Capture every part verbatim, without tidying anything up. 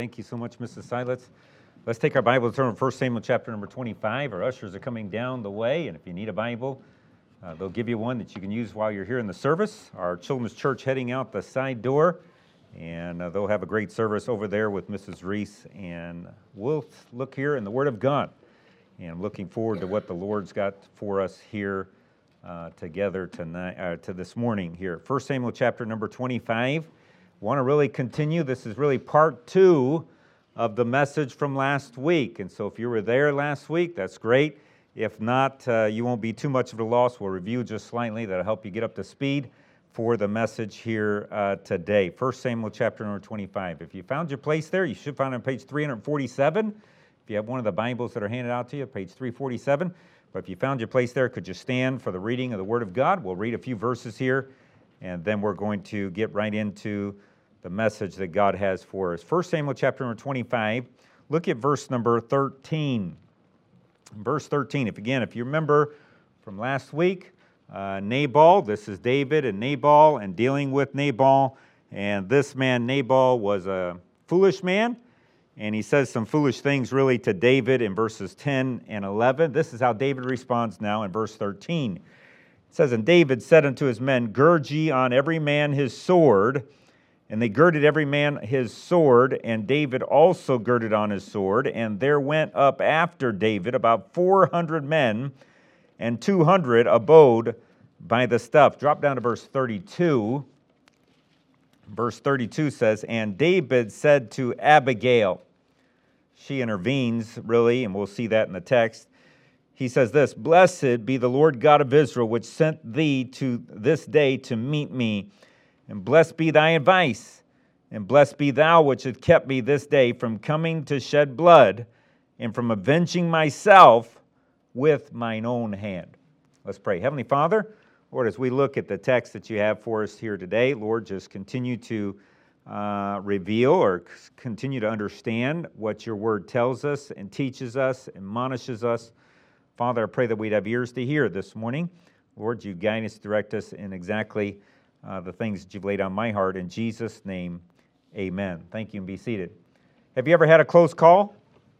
Thank you so much, Missus Silets. Let's take our Bible and turn to First Samuel chapter number twenty-five. Our ushers are coming down the way, and if you need a Bible, uh, they'll give you one that you can use while you're here in the service. Our children's church heading out the side door, and uh, they'll have a great service over there with Missus Reese. And we'll look here in the Word of God. And I'm looking forward to what the Lord's got for us here uh, together tonight, uh, to this morning here. First Samuel chapter number twenty-five. Want to really continue. This is really part two of the message from last week. And so if you were there last week, that's great. If not, uh, you won't be too much of a loss. We'll review just slightly. That'll help you get up to speed for the message here uh, today. First Samuel chapter number twenty-five. If you found your place there, you should find it on page three forty-seven. If you have one of the Bibles that are handed out to you, page three forty-seven. But if you found your place there, could you stand for the reading of the Word of God? We'll read a few verses here, and then we're going to get right into the message that God has for us. First Samuel chapter number twenty-five, look at verse number thirteen. Verse thirteen, if again, if you remember from last week, uh, Nabal, this is David and Nabal and dealing with Nabal, and this man Nabal was a foolish man, and he says some foolish things really to David in verses ten and eleven. This is how David responds now in verse thirteen. It says, "And David said unto his men, Gird ye on every man his sword. And they girded every man his sword, and David also girded on his sword. And there went up after David about four hundred men, and two hundred abode by the stuff." Drop down to verse thirty-two. Verse thirty-two says, "And David said to Abigail," she intervenes really, and we'll see that in the text. He says this, "Blessed be the Lord God of Israel, which sent thee to this day to meet me. And blessed be thy advice, and blessed be thou which hath kept me this day from coming to shed blood, and from avenging myself with mine own hand." Let's pray. Heavenly Father, Lord, as we look at the text that you have for us here today, Lord, just continue to uh, reveal or continue to understand what your word tells us and teaches us, admonishes us. Father, I pray that we'd have ears to hear this morning. Lord, you guide us, direct us in exactly Uh, the things that you've laid on my heart. In Jesus' name, amen. Thank you, and be seated. Have you ever had a close call?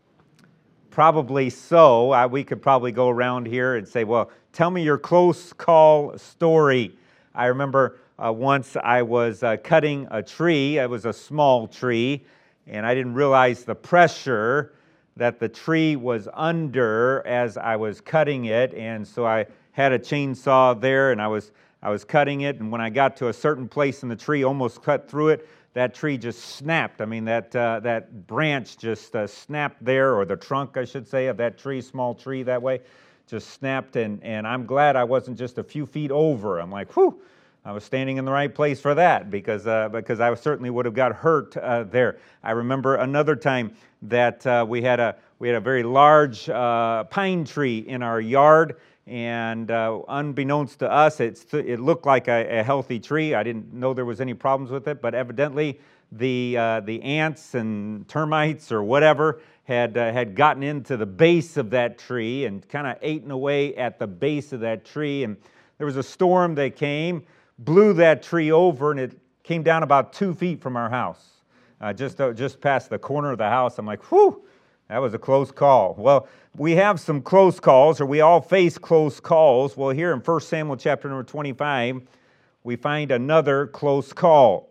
Probably so. I, we could probably go around here and say, well, tell me your close call story. I remember uh, once I was uh, cutting a tree. It was a small tree, and I didn't realize the pressure that the tree was under as I was cutting it, and so I had a chainsaw there, and I was I was cutting it, and when I got to a certain place in the tree, almost cut through it, that tree just snapped. I mean, that uh, that branch just uh, snapped there, or the trunk, I should say, of that tree, small tree that way, just snapped, and, and I'm glad I wasn't just a few feet over. I'm like, whew, I was standing in the right place for that, because uh, because I certainly would have got hurt uh, there. I remember another time that uh, we had a we had a very large uh, pine tree in our yard, and uh, unbeknownst to us, it's, it looked like a, a healthy tree. I didn't know there was any problems with it, but evidently the uh, the ants and termites or whatever had uh, had gotten into the base of that tree and kind of eaten away at the base of that tree. And there was a storm that came, blew that tree over, and it came down about two feet from our house, uh, just uh, just past the corner of the house. I'm like, whew. That was a close call. Well, we have some close calls, or we all face close calls. Well, here in First Samuel chapter number twenty-five, we find another close call.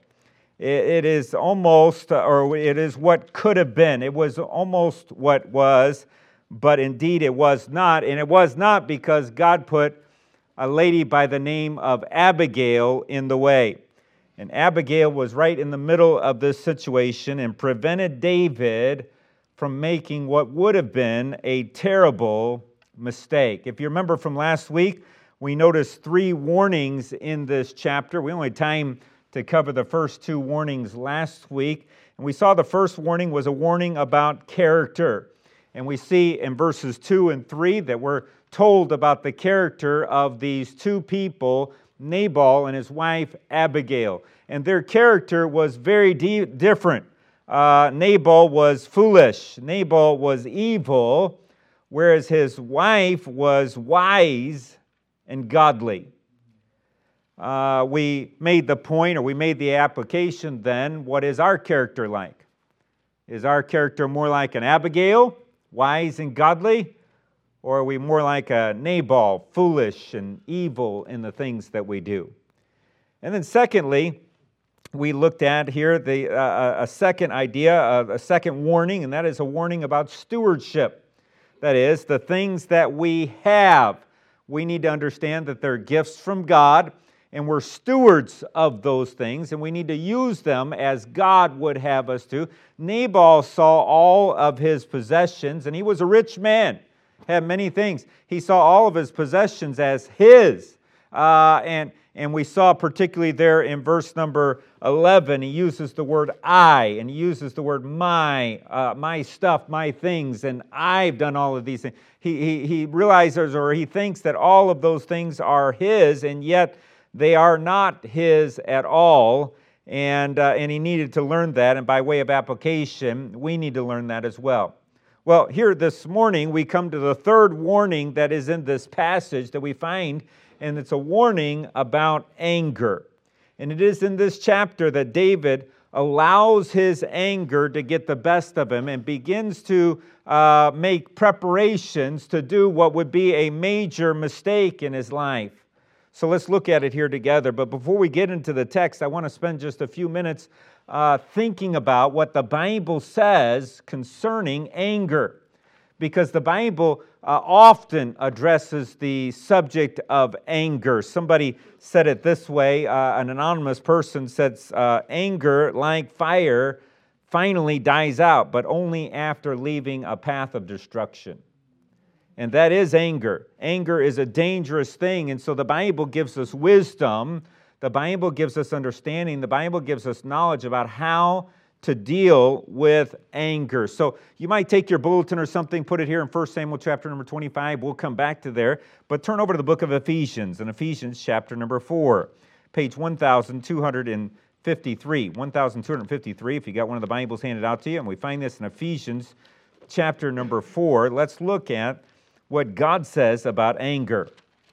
It is almost, or it is what could have been. It was almost what was, but indeed it was not. And it was not because God put a lady by the name of Abigail in the way. And Abigail was right in the middle of this situation and prevented David from making what would have been a terrible mistake. If you remember from last week, we noticed three warnings in this chapter. We only had time to cover the first two warnings last week. And we saw the first warning was a warning about character. And we see in verses two and three that we're told about the character of these two people, Nabal and his wife Abigail. And their character was very de- different. Uh, Nabal was foolish. Nabal was evil, whereas his wife was wise and godly. Uh, we made the point, or we made the application then, what is our character like? Is our character more like an Abigail, wise and godly? Or are we more like a Nabal, foolish and evil in the things that we do? And then secondly, we looked at here the uh, a second idea, uh, a second warning, and that is a warning about stewardship. That is, the things that we have. We need to understand that they're gifts from God, and we're stewards of those things, and we need to use them as God would have us to. Nabal saw all of his possessions, and he was a rich man, had many things. He saw all of his possessions as his. Uh, and, and we saw particularly there in verse number eleven, he uses the word I, and he uses the word my, uh, my stuff, my things, and I've done all of these things. He, he, he realizes or he thinks that all of those things are his, and yet they are not his at all, and, uh, and he needed to learn that, and by way of application, we need to learn that as well. Well, here this morning, we come to the third warning that is in this passage that we find, and it's a warning about anger. And it is in this chapter that David allows his anger to get the best of him and begins to uh, make preparations to do what would be a major mistake in his life. So let's look at it here together. But before we get into the text, I want to spend just a few minutes uh, thinking about what the Bible says concerning anger. Because the Bible uh, often addresses the subject of anger. Somebody said it this way, uh, an anonymous person said, uh, anger, like fire, finally dies out, but only after leaving a path of destruction. And that is anger. Anger is a dangerous thing, and so the Bible gives us wisdom. The Bible gives us understanding. The Bible gives us knowledge about how to deal with anger. So you might take your bulletin or something, put it here in First Samuel chapter number twenty-five. We'll come back to there. But turn over to the book of Ephesians, in Ephesians chapter number four, page one thousand two hundred fifty-three. one thousand two hundred fifty-three, if you got one of the Bibles handed out to you. And we find this in Ephesians chapter number four. Let's look at what God says about anger.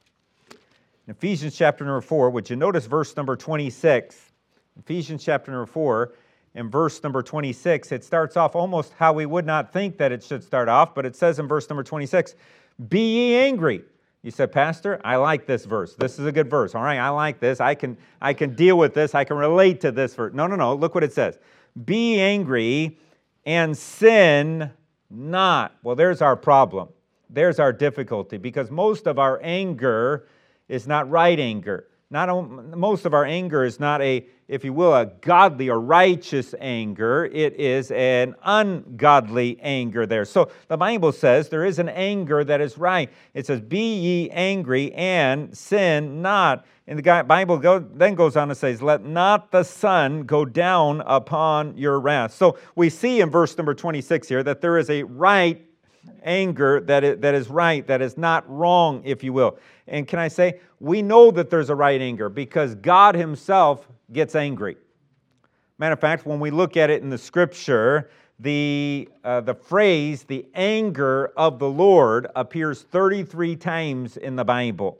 In Ephesians chapter number four, would you notice verse number twenty-six? Ephesians chapter number four, in verse number twenty-six, it starts off almost how we would not think that it should start off, but it says in verse number twenty-six, be ye angry. You said, Pastor, I like this verse. This is a good verse. All right, I like this. I can, I can deal with this. I can relate to this verse. No, no, no. Look what it says. Be ye angry and sin not. Well, there's our problem. There's our difficulty, because most of our anger is not right anger. Not most of our anger is not a, if you will, a godly or righteous anger. It is an ungodly anger there. So the Bible says there is an anger that is right. It says, be ye angry and sin not. And the Bible go, then goes on and says, let not the sun go down upon your wrath. So we see in verse number twenty-six here that there is a right anger that is, that is right, that is not wrong, if you will. And can I say, we know that there's a right anger because God Himself gets angry. Matter of fact, when we look at it in the Scripture, the, uh, the phrase, the anger of the Lord, appears thirty-three times in the Bible.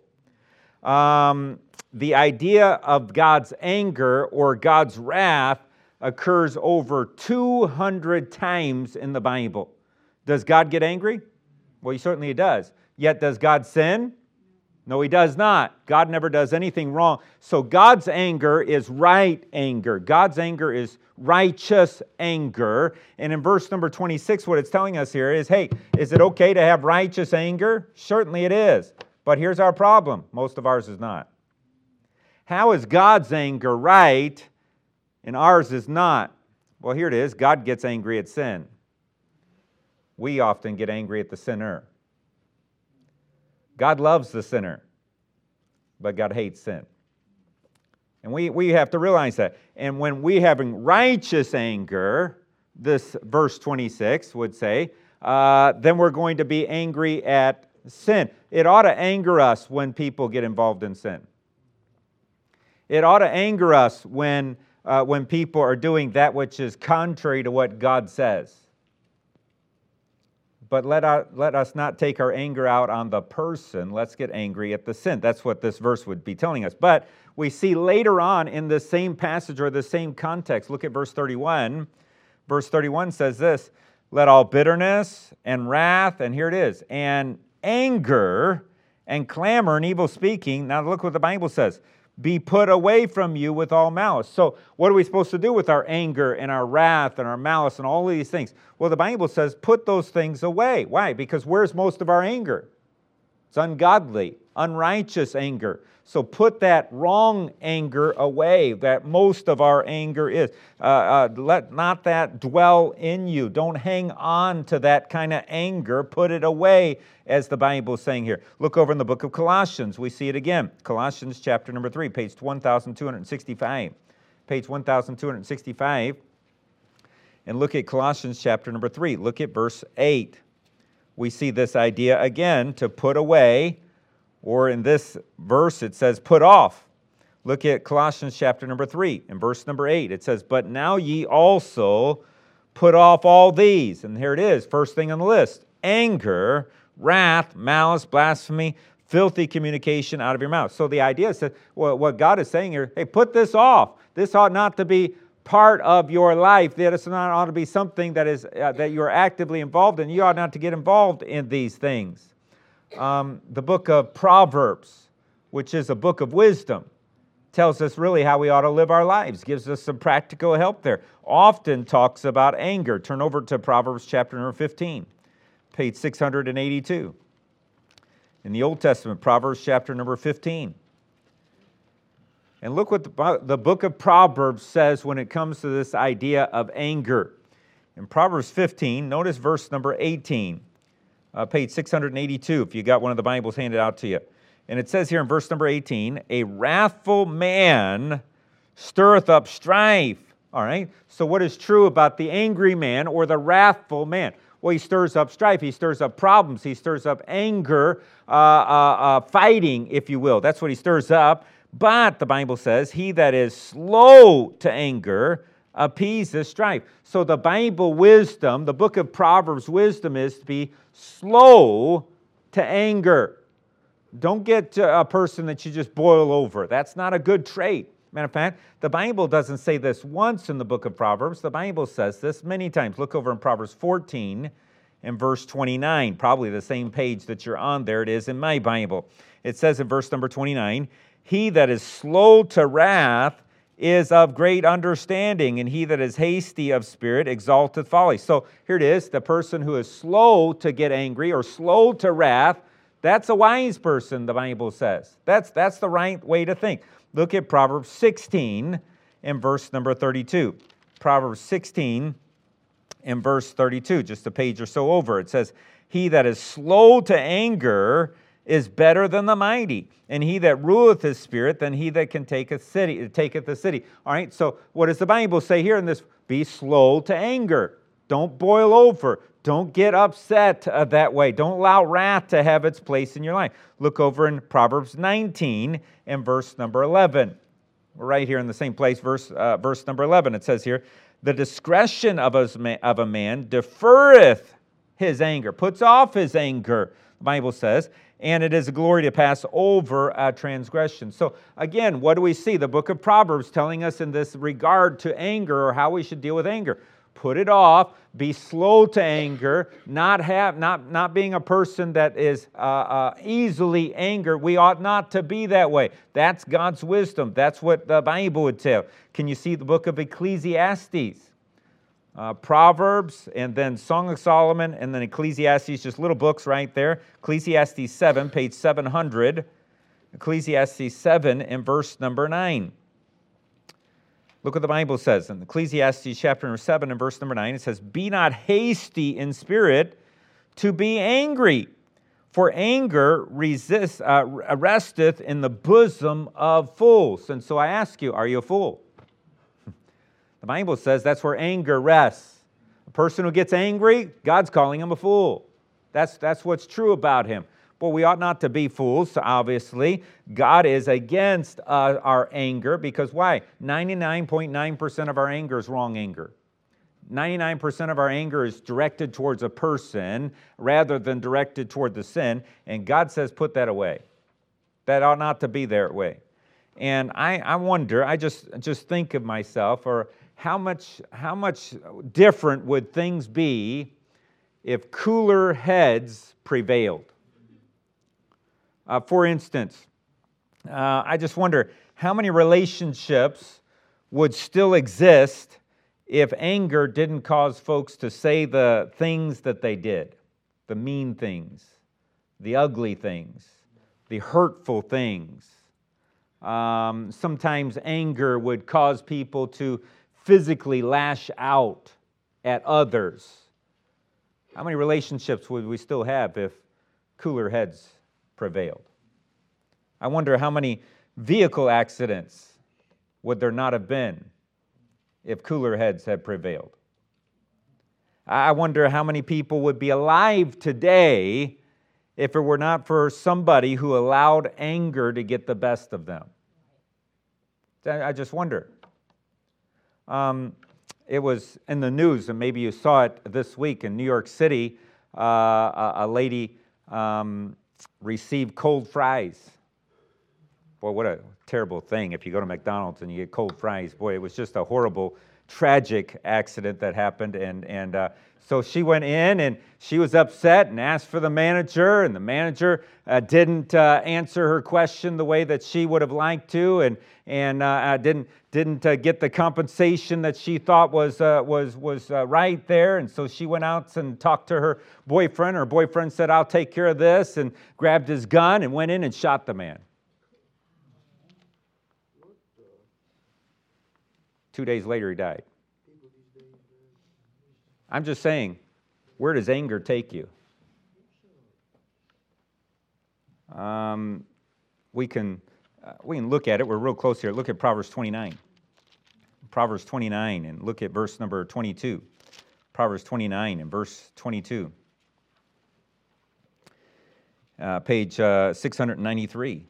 Um, the idea of God's anger or God's wrath occurs over two hundred times in the Bible. Does God get angry? Well, He certainly does. Yet does God sin? No, He does not. God never does anything wrong. So God's anger is right anger. God's anger is righteous anger. And in verse number twenty-six, what it's telling us here is, hey, is it okay to have righteous anger? Certainly it is. But here's our problem. Most of ours is not. How is God's anger right and ours is not? Well, here it is. God gets angry at sin. We often get angry at the sinner. God loves the sinner, but God hates sin. And we, we have to realize that. And when we having righteous anger, this verse twenty-six would say, uh, then we're going to be angry at sin. It ought to anger us when people get involved in sin. It ought to anger us when, uh, when people are doing that which is contrary to what God says. But let, our, let us not take our anger out on the person. Let's get angry at the sin. That's what this verse would be telling us. But we see later on in the same passage or the same context, look at verse thirty-one. Verse thirty-one says this, let all bitterness and wrath, and here it is, and anger and clamor and evil speaking. Now look what the Bible says. Be put away from you with all malice. So what are we supposed to do with our anger and our wrath and our malice and all of these things? Well, the Bible says put those things away. Why? Because where's most of our anger? It's ungodly, unrighteous anger. So put that wrong anger away, that most of our anger is. Uh, uh, let not that dwell in you. Don't hang on to that kind of anger. Put it away, as the Bible is saying here. Look over in the book of Colossians. We see it again. Colossians chapter number three, page one thousand two hundred sixty-five. Page one thousand two hundred sixty-five. And look at Colossians chapter number three. Look at verse eight. We see this idea again, to put away, or in this verse it says put off. Look at Colossians chapter number three, in verse number eight. It says, but now ye also put off all these. And here it is, first thing on the list. Anger, wrath, malice, blasphemy, filthy communication out of your mouth. So the idea is that well, what God is saying here, hey, put this off. This ought not to be part of your life. That it's not ought to be something that is uh, that you are actively involved in. You ought not to get involved in these things. Um, the book of Proverbs, which is a book of wisdom, tells us really how we ought to live our lives, gives us some practical help there. Often talks about anger. Turn over to Proverbs chapter number fifteen, page six hundred eighty-two. In the Old Testament, Proverbs chapter number fifteen. And look what the, the book of Proverbs says when it comes to this idea of anger. In Proverbs fifteen, notice verse number eighteen, uh, page six hundred eighty-two, if you got one of the Bibles handed out to you. And it says here in verse number eighteen, a wrathful man stirreth up strife. All right, so what is true about the angry man or the wrathful man? Well, he stirs up strife, he stirs up problems, he stirs up anger, uh, uh, uh, fighting, if you will. That's what he stirs up. But the Bible says, he that is slow to anger appeases strife. So the Bible wisdom, the book of Proverbs wisdom is to be slow to anger. Don't get a person that you just boil over. That's not a good trait. Matter of fact, the Bible doesn't say this once in the book of Proverbs. The Bible says this many times. Look over in Proverbs fourteen and verse twenty-nine, probably the same page that you're on there. It is in my Bible. It says in verse number twenty-nine, he that is slow to wrath is of great understanding, and he that is hasty of spirit exalteth folly. So here it is, the person who is slow to get angry or slow to wrath, that's a wise person, the Bible says. That's, that's the right way to think. Look at Proverbs sixteen and verse number thirty-two. Proverbs sixteen and verse thirty-two, just a page or so over. It says, he that is slow to anger is better than the mighty, and he that ruleth his spirit than he that can take a city, taketh the city. All right, so what does the Bible say here in this? Be slow to anger. Don't boil over. Don't get upset uh, that way. Don't allow wrath to have its place in your life. Look over in Proverbs nineteen and verse number eleven. We're right here in the same place, verse, uh, verse number eleven. It says here, the discretion of a, of a man deferreth his anger, puts off his anger, the Bible says, and it is a glory to pass over a transgression. So again, what do we see? The book of Proverbs telling us in this regard to anger, or how we should deal with anger. Put it off, be slow to anger, not have, not, not being a person that is uh, uh, easily angered. We ought not to be that way. That's God's wisdom. That's what the Bible would tell. Can you see the book of Ecclesiastes? Uh, Proverbs, and then Song of Solomon, and then Ecclesiastes, just little books right there. Ecclesiastes seven, page seven hundred. Ecclesiastes seven and verse number nine. Look what the Bible says in Ecclesiastes chapter number seven and verse number nine. It says, be not hasty in spirit to be angry, for anger resists, uh, resteth in the bosom of fools. And so I ask you, are you a fool? The Bible says that's where anger rests. A person who gets angry, God's calling him a fool. That's, that's what's true about him. But we ought not to be fools, obviously. God is against uh, our anger, because why? ninety-nine point nine percent of our anger is wrong anger. ninety-nine percent of our anger is directed towards a person rather than directed toward the sin, and God says put that away. That ought not to be that way. And I, I wonder, I just, just think of myself, or how much, how much different would things be if cooler heads prevailed? Uh, for instance, uh, I just wonder how many relationships would still exist if anger didn't cause folks to say the things that they did, the mean things, the ugly things, the hurtful things. Um, sometimes anger would cause people to physically lash out at others. How many relationships would we still have if cooler heads prevailed? I wonder how many vehicle accidents would there not have been if cooler heads had prevailed? I wonder how many people would be alive today if it were not for somebody who allowed anger to get the best of them. I just wonder. Um, it was in the news, and maybe you saw it this week in New York City, uh, a, a lady um, received cold fries. Boy, what a terrible thing if you go to McDonald's and you get cold fries. Boy, it was just a horrible, tragic accident that happened. And, and uh, so she went in and she was upset and asked for the manager. And the manager uh, didn't uh, answer her question the way that she would have liked to, and, and uh, didn't, didn't uh, get the compensation that she thought was, uh, was, was uh, right there. And so she went out and talked to her boyfriend. Her boyfriend said, "I'll take care of this," and grabbed his gun and went in and shot the man. Two days later, he died. I'm just saying, where does anger take you? Um, we can uh, we can look at it. We're real close here. Look at Proverbs twenty-nine. Proverbs twenty-nine, and look at verse number twenty-two. Proverbs twenty-nine and verse twenty-two. Uh, page uh, six ninety-three.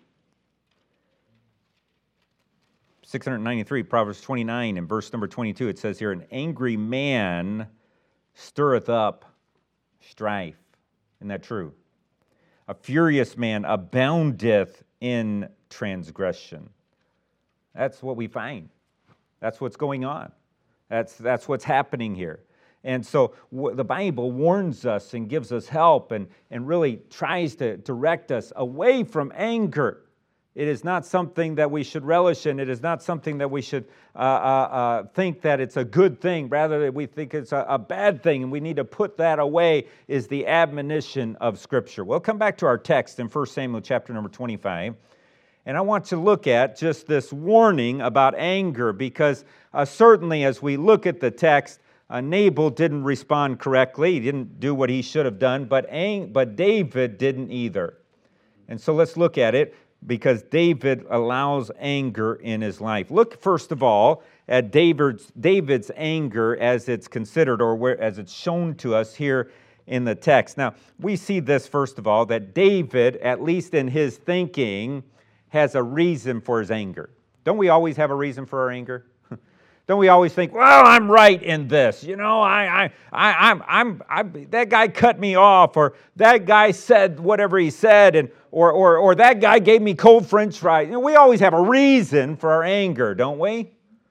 six ninety-three, Proverbs twenty-nine, and verse number twenty-two, it says here, "An angry man stirreth up strife." Isn't that true? "A furious man aboundeth in transgression." That's what we find. That's what's going on. That's, that's what's happening here. And so w- the Bible warns us and gives us help and, and really tries to direct us away from anger. It is not something that we should relish in. It is not something that we should uh, uh, uh, think that it's a good thing. Rather, that we think it's a, a bad thing, and we need to put that away, is the admonition of Scripture. We'll come back to our text in First Samuel chapter number twenty-five. And I want to look at just this warning about anger, because uh, certainly as we look at the text, uh, Nabal didn't respond correctly. He didn't do what he should have done, but, ang- but David didn't either. And so let's look at it, because David allows anger in his life. Look, first of all, at David's, David's anger as it's considered, or where, as it's shown to us here in the text. Now, we see this, first of all, that David, at least in his thinking, has a reason for his anger. Don't we always have a reason for our anger? Don't we always think, well, I'm right in this. You know, I, I, I, I'm, I'm, I, that guy cut me off, or that guy said whatever he said, and or, or, or that guy gave me cold French fries. You know, we always have a reason for our anger, don't we?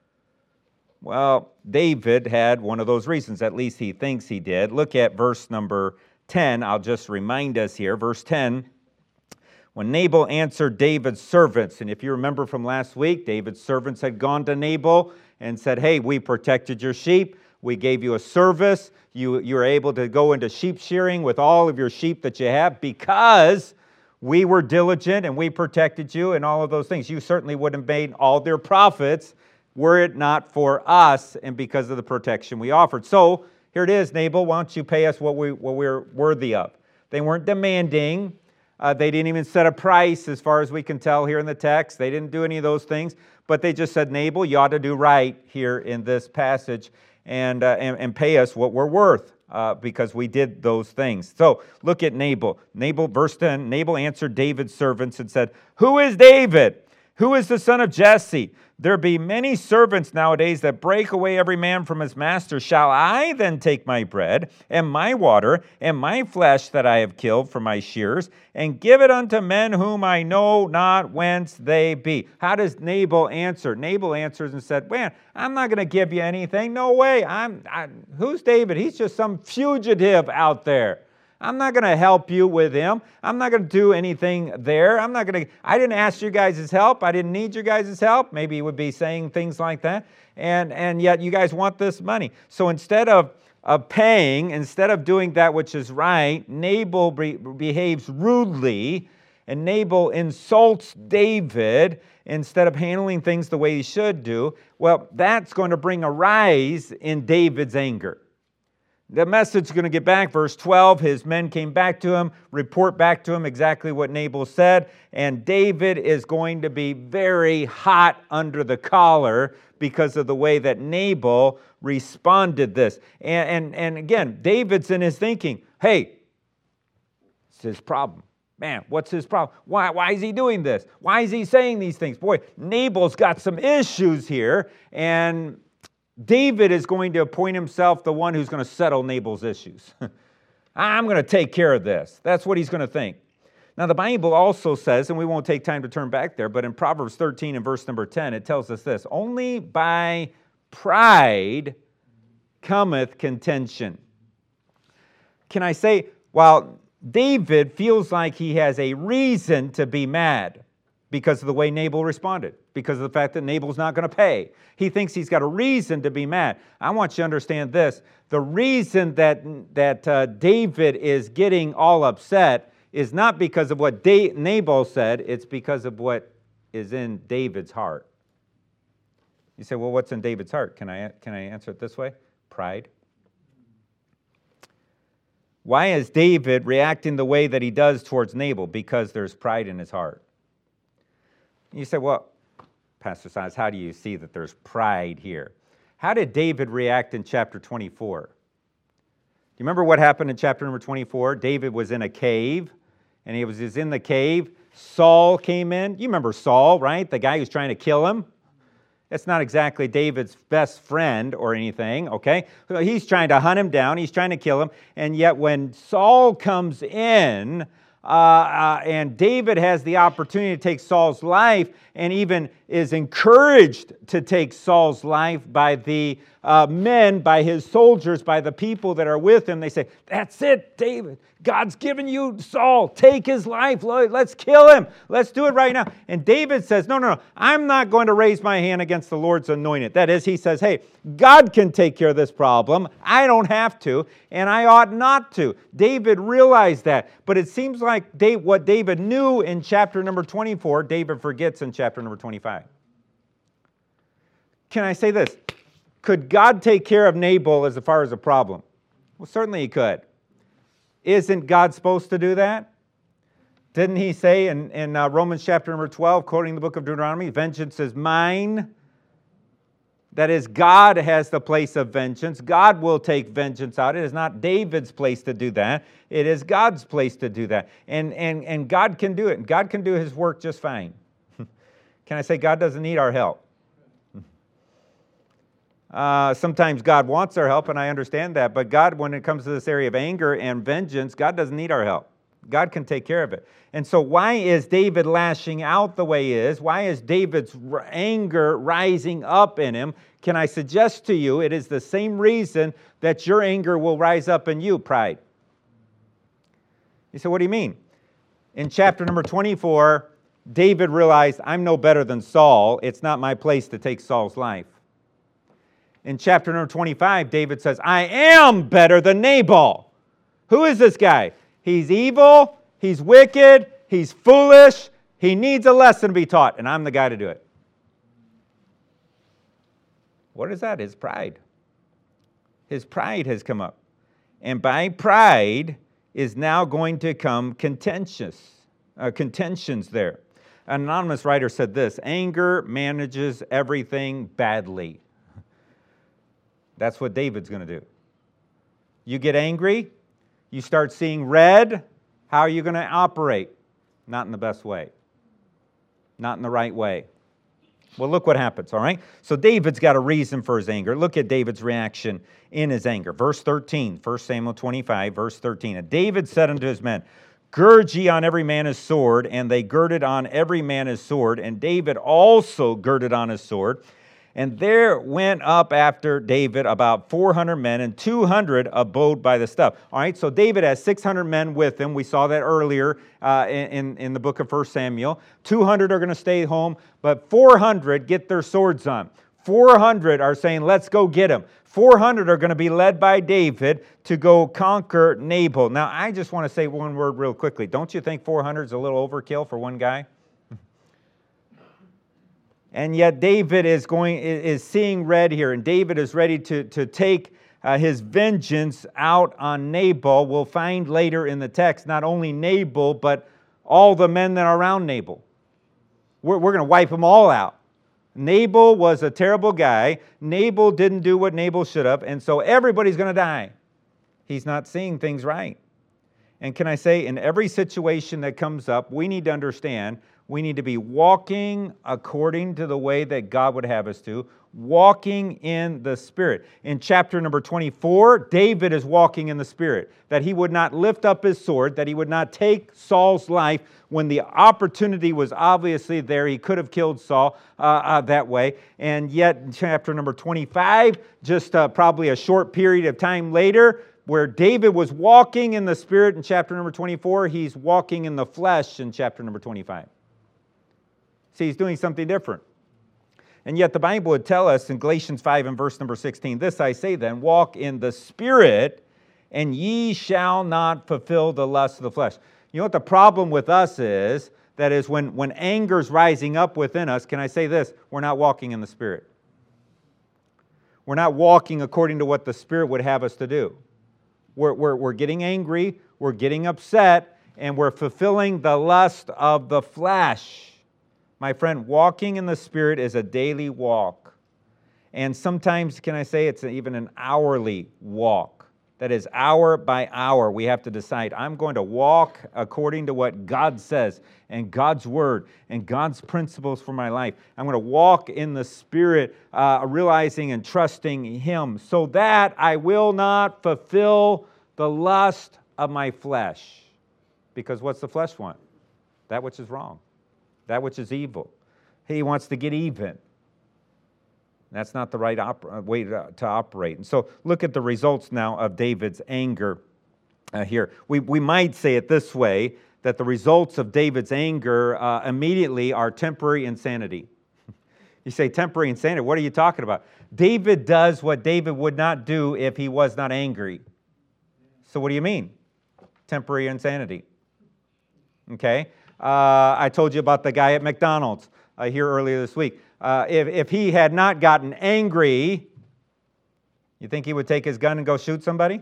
Well, David had one of those reasons. At least he thinks he did. Look at verse number ten. I'll just remind us here. Verse ten. When Nabal answered David's servants, and if you remember from last week, David's servants had gone to Nabal and said, "Hey, we protected your sheep. We gave you a service. You, you were able to go into sheep shearing with all of your sheep that you have because we were diligent and we protected you," and all of those things. You certainly wouldn't have made all their profits were it not for us and because of the protection we offered. So here it is, Nabal, why don't you pay us what, we, what we're worthy of? They weren't demanding. Uh, they didn't even set a price, as far as we can tell here in the text. They didn't do any of those things. But they just said, "Nabal, you ought to do right here in this passage and, uh, and, and pay us what we're worth uh, because we did those things." So look at Nabal. Nabal, verse ten, Nabal answered David's servants and said, "Who is David?" Who is the son of Jesse? There be many servants nowadays that break away every man from his master. Shall I then take my bread and my water and my flesh that I have killed for my shears and give it unto men whom I know not whence they be? How does Nabal answer? Nabal answers and said, man, I'm not going to give you anything. No way. I'm, I, who's David? He's just some fugitive out there. I'm not going to help you with him. I'm not going to do anything there. I'm not going to, I didn't ask you guys' help. I didn't need you guys' help. Maybe he would be saying things like that. And, and yet you guys want this money. So instead of, of paying, instead of doing that which is right, Nabal be, behaves rudely, and Nabal insults David instead of handling things the way he should do. Well, that's going to bring a rise in David's anger. The message is going to get back. Verse twelve, his men came back to him, report back to him exactly what Nabal said, and David is going to be very hot under the collar because of the way that Nabal responded this. And, and, and again, David's in his thinking, hey, it's his problem. Man, what's his problem? Why, why is he doing this? Why is he saying these things? Boy, Nabal's got some issues here, and David is going to appoint himself the one who's going to settle Nabal's issues. I'm going to take care of this. That's what he's going to think. Now, the Bible also says, and we won't take time to turn back there, but in Proverbs thirteen and verse number ten, it tells us this: only by pride cometh contention. Can I say, while David feels like he has a reason to be mad because of the way Nabal responded, because of the fact that Nabal's not going to pay. He thinks he's got a reason to be mad. I want you to understand this. The reason that, that uh, David is getting all upset is not because of what da- Nabal said, it's because of what is in David's heart. You say, well, what's in David's heart? Can I, can I answer it this way? Pride. Why is David reacting the way that he does towards Nabal? Because there's pride in his heart. You say, well, Pastor Silas, how do you see that there's pride here? How did David react in chapter twenty-four? Do you remember what happened in chapter number twenty-four? David was in a cave, and he was, he was in the cave. Saul came in. You remember Saul, right? The guy who's trying to kill him. That's not exactly David's best friend or anything, okay? He's trying to hunt him down. He's trying to kill him. And yet when Saul comes in, Uh, uh, and David has the opportunity to take Saul's life, and even is encouraged to take Saul's life by the uh, men, by his soldiers, by the people that are with him. They say, that's it, David. God's given you Saul. Take his life. Let's kill him. Let's do it right now. And David says, no, no, no. I'm not going to raise my hand against the Lord's anointed. That is, he says, hey, God can take care of this problem. I don't have to, and I ought not to. David realized that. But it seems like Dave, what David knew in chapter number twenty-four, David forgets in chapter number twenty-five. Can I say this? Could God take care of Nabal as far as a problem? Well, certainly he could. Isn't God supposed to do that? Didn't he say in, in uh, Romans chapter number twelve, quoting the book of Deuteronomy, vengeance is mine? That is, God has the place of vengeance. God will take vengeance out. It is not David's place to do that. It is God's place to do that. And, and, and God can do it. God can do his work just fine. Can I say God doesn't need our help? Uh, sometimes God wants our help, and I understand that. But God, when it comes to this area of anger and vengeance, God doesn't need our help. God can take care of it. And so why is David lashing out the way he is? Why is David's anger rising up in him? Can I suggest to you it is the same reason that your anger will rise up in you, pride. You say, what do you mean? In chapter number twenty-four, David realized, I'm no better than Saul. It's not my place to take Saul's life. In chapter number twenty-five, David says, I am better than Nabal. Who is this guy? He's evil, he's wicked, he's foolish, he needs a lesson to be taught, and I'm the guy to do it. What is that? His pride. His pride has come up. And by pride is now going to come contentious, uh, contentions there. An anonymous writer said this: anger manages everything badly. That's what David's going to do. You get angry, you start seeing red, how are you going to operate? Not in the best way. not in the right way. Well, look what happens, all right? So David's got a reason for his anger. Look at David's reaction in his anger. Verse thirteen, First Samuel twenty-five, verse thirteen. And David said unto his men, Gird ye on every man his sword, and they girded on every man his sword, and David also girded on his sword. And there went up after David about four hundred men, and two hundred abode by the stuff. All right, so David has six hundred men with him. We saw that earlier uh, in, in the book of First Samuel. two hundred are going to stay home, but four hundred get their swords on. four hundred are saying, let's go get him. four hundred are going to be led by David to go conquer Nabal. Now, I just want to say one word real quickly. Don't you think four hundred is a little overkill for one guy? And yet David is going is seeing red here, and David is ready to, to take uh, his vengeance out on Nabal. We'll find later in the text not only Nabal, but all the men that are around Nabal. We're, we're going to wipe them all out. Nabal was a terrible guy. Nabal didn't do what Nabal should have, and so everybody's going to die. He's not seeing things right. And can I say, in every situation that comes up, we need to understand we need to be walking according to the way that God would have us to, walking in the Spirit. In chapter number twenty-four, David is walking in the Spirit, that he would not lift up his sword, that he would not take Saul's life when the opportunity was obviously there. He could have killed Saul uh, uh, that way. And yet, in chapter number twenty-five, just uh, probably a short period of time later, where David was walking in the Spirit in chapter number twenty-four, he's walking in the flesh in chapter number twenty-five. See, he's doing something different. And yet the Bible would tell us in Galatians five and verse number sixteen, this I say then, walk in the Spirit, and ye shall not fulfill the lust of the flesh. You know what the problem with us is? That is, when, when anger's rising up within us, can I say this? We're not walking in the Spirit. We're not walking according to what the Spirit would have us to do. We're, we're, we're getting angry, we're getting upset, and we're fulfilling the lust of the flesh. My friend, walking in the Spirit is a daily walk. And sometimes, can I say, it's even an hourly walk. That is, hour by hour, we have to decide, I'm going to walk according to what God says, and God's Word, and God's principles for my life. I'm going to walk in the Spirit, uh, realizing and trusting Him, so that I will not fulfill the lust of my flesh. Because what's the flesh want? That which is wrong. That which is evil. He wants to get even. That's not the right op- way to, to operate. And so look at the results now of David's anger uh, here. We, we might say it this way, that the results of David's anger uh, immediately are temporary insanity. You say temporary insanity, what are you talking about? David does what David would not do if he was not angry. So what do you mean? Temporary insanity. Okay? Uh, I told you about the guy at McDonald's uh, here earlier this week. Uh, if, if he had not gotten angry, you think he would take his gun and go shoot somebody?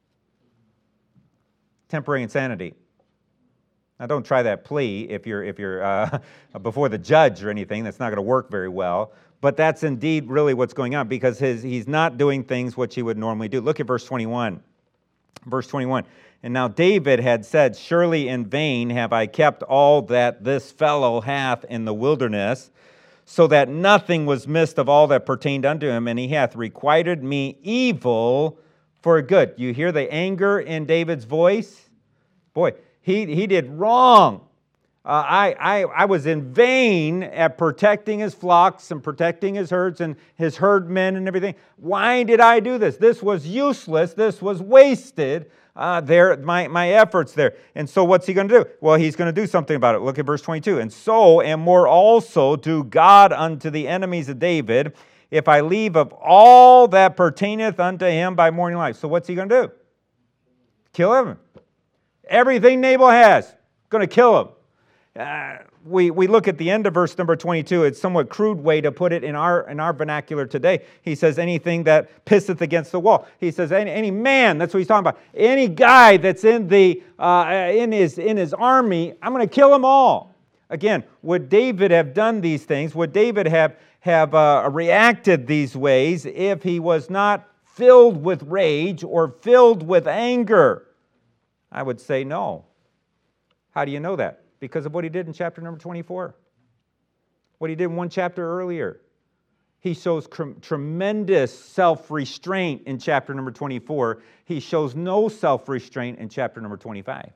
Temporary insanity. Now, don't try that plea if you're, if you're uh, before the judge or anything. That's not going to work very well. But that's indeed really what's going on, because his, he's not doing things which he would normally do. Look at verse twenty-one. Verse twenty-one. And now David had said, surely in vain have I kept all that this fellow hath in the wilderness, so that nothing was missed of all that pertained unto him, and he hath requited me evil for good. You hear the anger in David's voice? Boy, he, he did wrong. Uh, I, I, I was in vain at protecting his flocks and protecting his herds and his herdmen and everything. Why did I do this? This was useless. This was wasted. Uh, there, my, my efforts there. And so what's he going to do? Well, he's going to do something about it. Look at verse twenty-two. And so and more also do God unto the enemies of David, if I leave of all that pertaineth unto him by morning light. So what's he going to do? Kill him. Everything Nabal has, going to kill him. Uh, we, we look at the end of verse number twenty-two. It's a somewhat crude way to put it in our in our vernacular today. He says, anything that pisseth against the wall. He says, any, any man, that's what he's talking about. Any guy that's in the uh, in his in his army, I'm going to kill them all. Again, would David have done these things? Would David have, have uh, reacted these ways if he was not filled with rage or filled with anger? I would say no. How do you know that? Because of what he did in chapter number twenty-four. what he did one chapter earlier. He shows cr- tremendous self-restraint in chapter number twenty-four. He shows no self-restraint in chapter number twenty-five.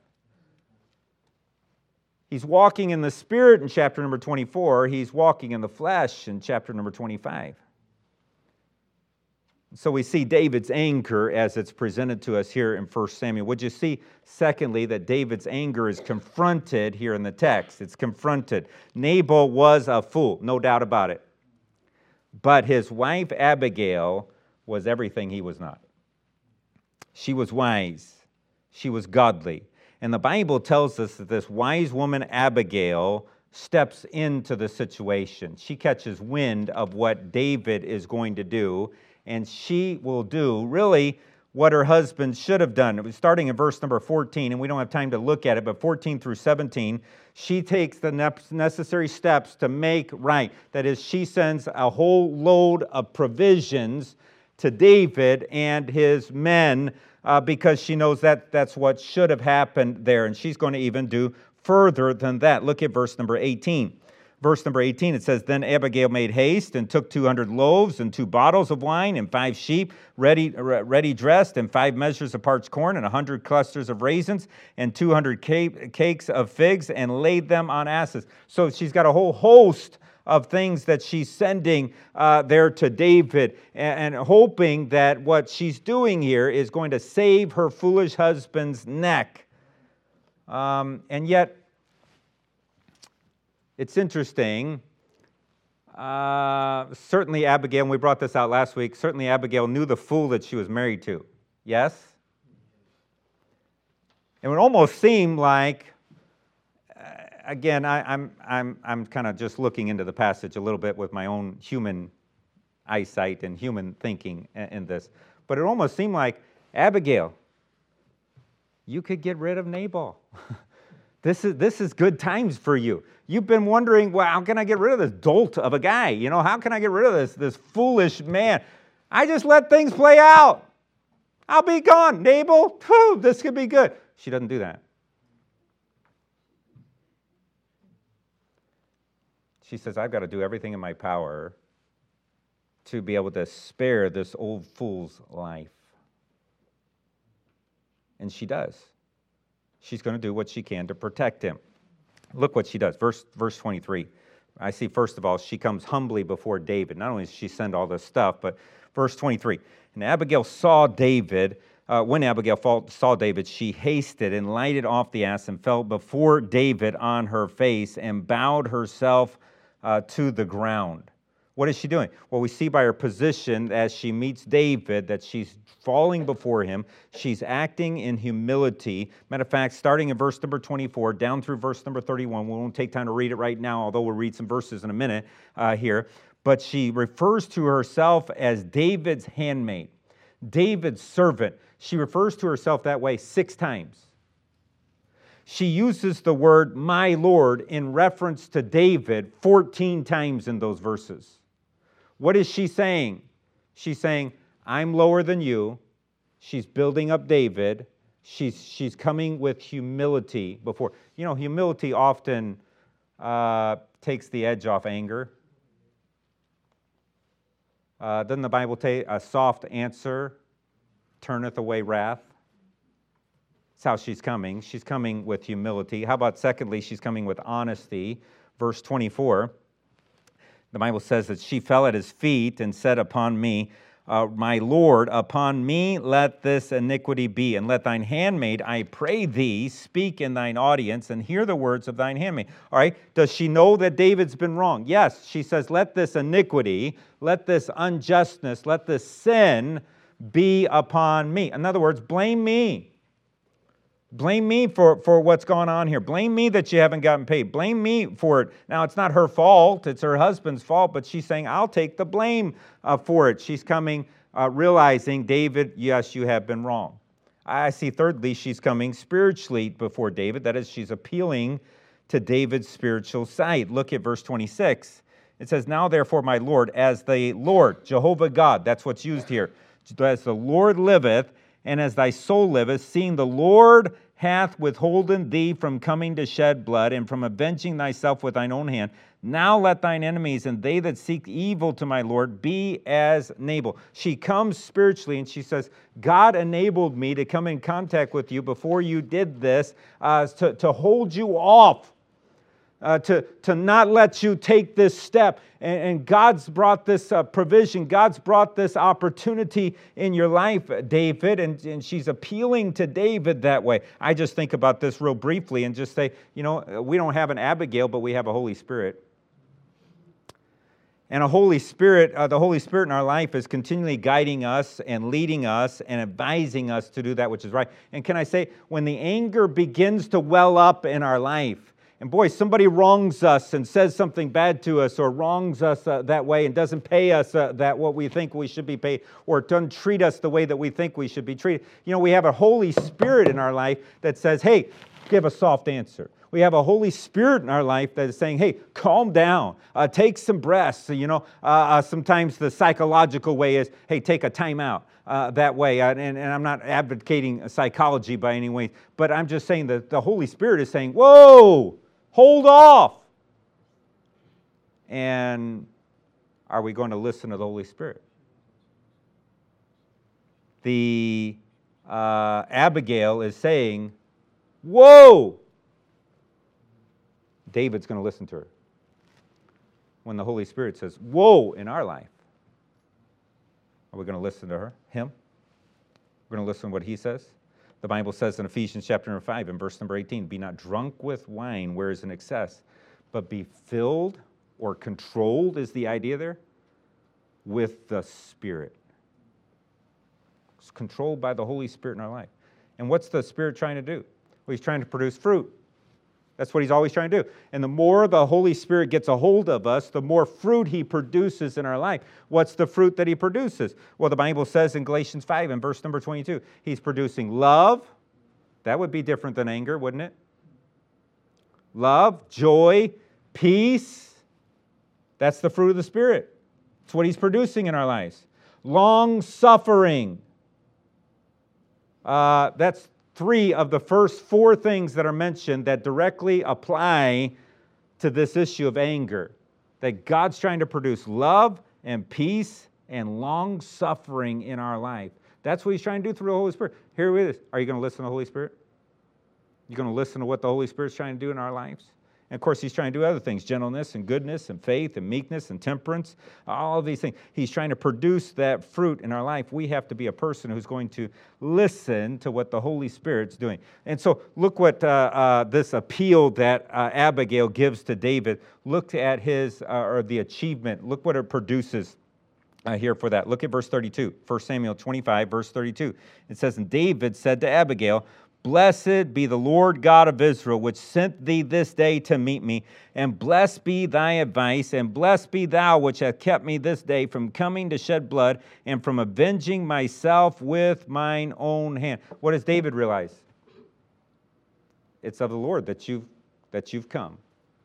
He's walking in the Spirit in chapter number twenty-four. He's walking in the flesh in chapter number twenty-five. So we see David's anger as it's presented to us here in First Samuel. Would you see, secondly, that David's anger is confronted here in the text? It's confronted. Nabal was a fool, no doubt about it. But his wife Abigail was everything he was not. She was wise. She was godly. And the Bible tells us that this wise woman Abigail steps into the situation. She catches wind of what David is going to do, and she will do really what her husband should have done. It was starting in verse number fourteen, and we don't have time to look at it, but fourteen through seventeen, she takes the necessary steps to make right. That is, she sends a whole load of provisions to David and his men uh, because she knows that that's what should have happened there, and she's going to even do further than that. Look at verse number eighteen. Verse number eighteen, it says, Then Abigail made haste and took two hundred loaves and two bottles of wine and five sheep ready, ready dressed and five measures of parched corn and a hundred clusters of raisins and two hundred cakes of figs and laid them on asses. So she's got a whole host of things that she's sending uh, there to David and, and hoping that what she's doing here is going to save her foolish husband's neck. Um, and yet, it's interesting. Uh, certainly Abigail, and we brought this out last week, certainly Abigail knew the fool that she was married to. Yes? It would almost seem like, uh, again, I, I'm, I'm, I'm kind of just looking into the passage a little bit with my own human eyesight and human thinking in, in this, but it almost seemed like, Abigail, you could get rid of Nabal. This is, this is good times for you. You've been wondering, well, how can I get rid of this dolt of a guy? You know, how can I get rid of this, this foolish man? I just let things play out. I'll be gone. Nabal, whew, this could be good. She doesn't do that. She says, I've got to do everything in my power to be able to spare this old fool's life. And she does. She's going to do what she can to protect him. Look what she does. Verse, verse twenty-three. I see, first of all, she comes humbly before David. Not only does she send all this stuff, but verse twenty-three. And Abigail saw David. Uh, when Abigail saw David, she hasted and lighted off the ass and fell before David on her face and bowed herself uh, to the ground. What is she doing? Well, we see by her position as she meets David that she's falling before him. She's acting in humility. Matter of fact, starting in verse number twenty-four, down through verse number thirty-one. We won't take time to read it right now, although we'll read some verses in a minute uh, here. But she refers to herself as David's handmaid, David's servant. She refers to herself that way six times. She uses the word my Lord in reference to David fourteen times in those verses. What is she saying? She's saying, I'm lower than you. She's building up David. She's, she's coming with humility before. You know, humility often uh, takes the edge off anger. Uh, doesn't the Bible say a soft answer turneth away wrath? That's how she's coming. She's coming with humility. How about secondly, she's coming with honesty. Verse twenty-four. The Bible says that she fell at his feet and said upon me, uh, my Lord, upon me let this iniquity be, and let thine handmaid, I pray thee, speak in thine audience and hear the words of thine handmaid. All right, does she know that David's been wrong? Yes, she says, let this iniquity, let this unjustness, let this sin be upon me. In other words, blame me. Blame me for, for what's going on here. Blame me that you haven't gotten paid. Blame me for it. Now, it's not her fault. It's her husband's fault, but she's saying, I'll take the blame uh, for it. She's coming, uh, realizing, David, yes, you have been wrong. I see, thirdly, she's coming spiritually before David. That is, she's appealing to David's spiritual sight. Look at verse twenty-six. It says, now, therefore, my Lord, as the Lord, Jehovah God, that's what's used here, as the Lord liveth, and as thy soul liveth, seeing the Lord hath withholden thee from coming to shed blood, and from avenging thyself with thine own hand, now let thine enemies and they that seek evil to my Lord be as Nabal. She comes spiritually and she says, God enabled me to come in contact with you before you did this, uh, to, to hold you off. Uh, to, to not let you take this step. And, and God's brought this uh, provision. God's brought this opportunity in your life, David. And, and she's appealing to David that way. I just think about this real briefly and just say, you know, we don't have an Abigail, but we have a Holy Spirit. And a Holy Spirit, uh, the Holy Spirit in our life is continually guiding us and leading us and advising us to do that which is right. And can I say, when the anger begins to well up in our life, and boy, somebody wrongs us and says something bad to us or wrongs us uh, that way and doesn't pay us uh, that what we think we should be paid, or doesn't treat us the way that we think we should be treated. You know, we have a Holy Spirit in our life that says, hey, give a soft answer. We have a Holy Spirit in our life that is saying, hey, calm down, uh, take some breaths. You know, uh, uh, sometimes the psychological way is, hey, take a time out. Uh, that way, uh, and, and I'm not advocating psychology by any way, but I'm just saying that the Holy Spirit is saying, whoa, hold off. And are we going to listen to the Holy Spirit? The uh, Abigail is saying, whoa. David's going to listen to her. When the Holy Spirit says, whoa, in our life, are we going to listen to her, him? We're going to listen to what he says? The Bible says in Ephesians chapter number five and verse number eighteen, be not drunk with wine, where is an excess, but be filled or controlled, is the idea there, with the Spirit. It's controlled by the Holy Spirit in our life. And what's the Spirit trying to do? Well, he's trying to produce fruit. That's what he's always trying to do. And the more the Holy Spirit gets a hold of us, the more fruit he produces in our life. What's the fruit that he produces? Well, the Bible says in Galatians five and verse number twenty-two, he's producing love. That would be different than anger, wouldn't it? Love, joy, peace. That's the fruit of the Spirit. It's what he's producing in our lives. Long suffering. Uh, that's three of the first four things that are mentioned that directly apply to this issue of anger. That God's trying to produce love and peace and long suffering in our life. That's what he's trying to do through the Holy Spirit. Here it is. Are you going to listen to the Holy Spirit? You're going to listen to what the Holy Spirit's trying to do in our lives? And of course, he's trying to do other things, gentleness and goodness and faith and meekness and temperance, all of these things. He's trying to produce that fruit in our life. We have to be a person who's going to listen to what the Holy Spirit's doing. And so look what uh, uh, this appeal that uh, Abigail gives to David. Look at his, uh, or the achievement. Look what it produces uh, here for that. Look at verse thirty-two, First Samuel twenty-five, verse thirty-two. It says, and David said to Abigail, blessed be the Lord God of Israel, which sent thee this day to meet me. And blessed be thy advice, and blessed be thou, which hath kept me this day from coming to shed blood, and from avenging myself with mine own hand. What does David realize? It's of the Lord that you've, that you've come.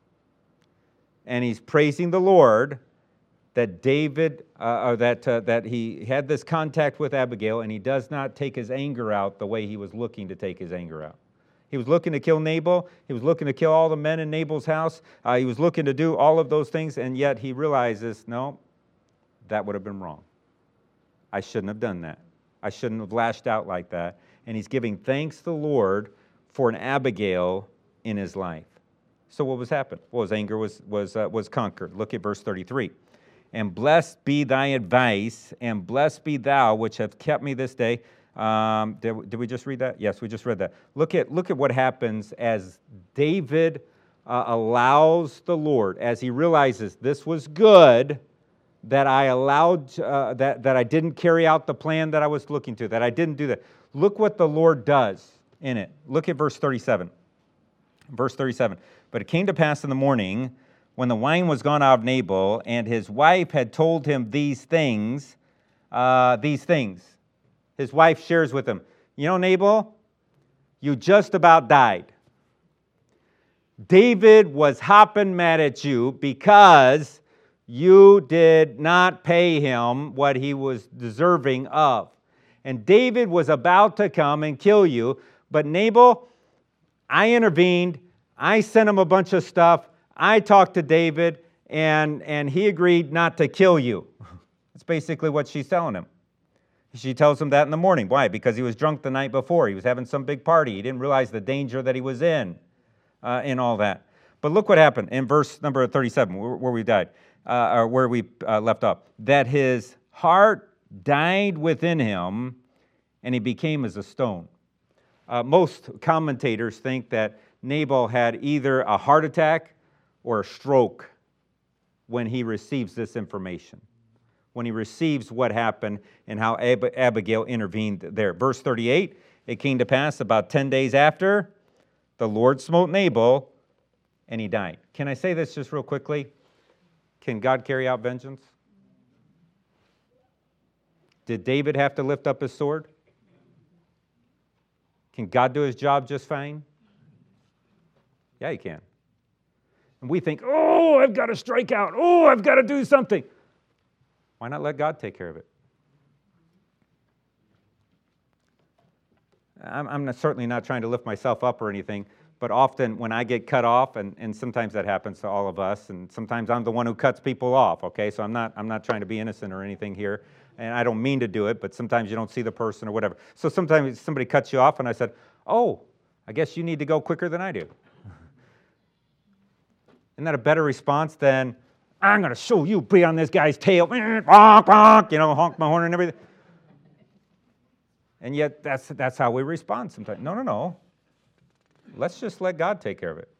And he's praising the Lord that David, uh, or that uh, that he had this contact with Abigail, and he does not take his anger out the way he was looking to take his anger out. He was looking to kill Nabal. He was looking to kill all the men in Nabal's house. Uh, he was looking to do all of those things, and yet he realizes, no, that would have been wrong. I shouldn't have done that. I shouldn't have lashed out like that. And he's giving thanks to the Lord for an Abigail in his life. So what was happened? Well, his anger was was uh, was conquered. Look at verse thirty-three. And blessed be thy advice, and blessed be thou, which have kept me this day. Um, did, did we just read that? Yes, we just read that. Look at, look at what happens as David uh, allows the Lord, as he realizes this was good, that I allowed, uh, that, that I didn't carry out the plan that I was looking to, that I didn't do that. Look what the Lord does in it. Look at verse thirty-seven. Verse thirty-seven. But it came to pass in the morning, when the wine was gone out of Nabal, and his wife had told him these things, uh, these things. His wife shares with him, you know, Nabal, you just about died. David was hopping mad at you because you did not pay him what he was deserving of. and David was about to come and kill you, but Nabal, I intervened, I sent him a bunch of stuff, I talked to David, and, and he agreed not to kill you. That's basically what she's telling him. She tells him that in the morning. Why? Because he was drunk the night before. He was having some big party. He didn't realize the danger that he was in uh, and all that. But look what happened in verse number thirty-seven, where, where we died, uh, or where we uh, left off. That his heart died within him, and he became as a stone. Uh, most commentators think that Nabal had either a heart attack or a stroke when he receives this information, when he receives what happened and how Ab- Abigail intervened there. Verse thirty-eight, it came to pass about ten days after, the Lord smote Nabal, and he died. Can I say this just real quickly? Can God carry out vengeance? Did David have to lift up his sword? Can God do his job just fine? Yeah, he can. And we think, oh, I've got to strike out. Oh, I've got to do something. Why not let God take care of it? I'm, I'm not, certainly not trying to lift myself up or anything, but often when I get cut off, and, and sometimes that happens to all of us, and sometimes I'm the one who cuts people off, okay? So I'm not, I'm not trying to be innocent or anything here, and I don't mean to do it, but sometimes you don't see the person or whatever. So sometimes somebody cuts you off, and I said, oh, I guess you need to go quicker than I do. Isn't that a better response than, I'm going to show you, be on this guy's tail, honk, honk, you know, honk my horn and everything. And yet, that's, that's how we respond sometimes. No, no, no. Let's just let God take care of it.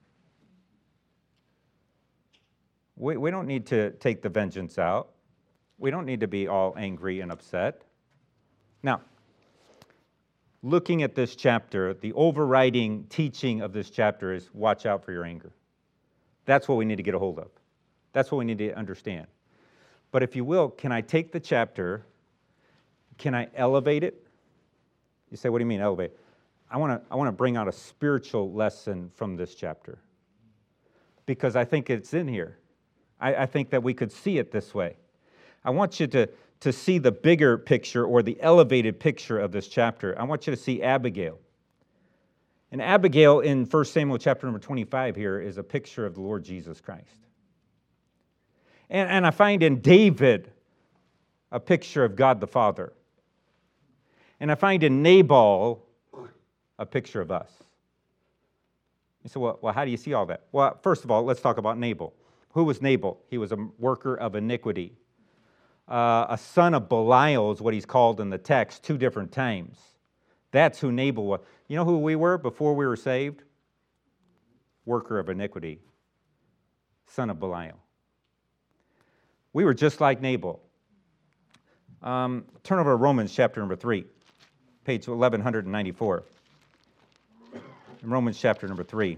We, we don't need to take the vengeance out. We don't need to be all angry and upset. Now, looking at this chapter, the overriding teaching of this chapter is watch out for your anger. That's what we need to get a hold of. That's what we need to understand. But if you will, can I take the chapter, can I elevate it? You say, what do you mean elevate? I want to I want to bring out a spiritual lesson from this chapter. Because I think it's in here. I, I think that we could see it this way. I want you to, to see the bigger picture or the elevated picture of this chapter. I want you to see Abigail. And Abigail in First Samuel chapter number twenty-five here is a picture of the Lord Jesus Christ. And, and I find in David a picture of God the Father. And I find in Nabal a picture of us. You say, well, well, how do you see all that? Well, first of all, let's talk about Nabal. Who was Nabal? He was a worker of iniquity. Uh, a son of Belial is what he's called in the text two different times. That's who Nabal was. You know who we were before we were saved? Worker of iniquity. Son of Belial. We were just like Nabal. Um, turn over to Romans chapter number three, page eleven ninety-four. In Romans chapter number three.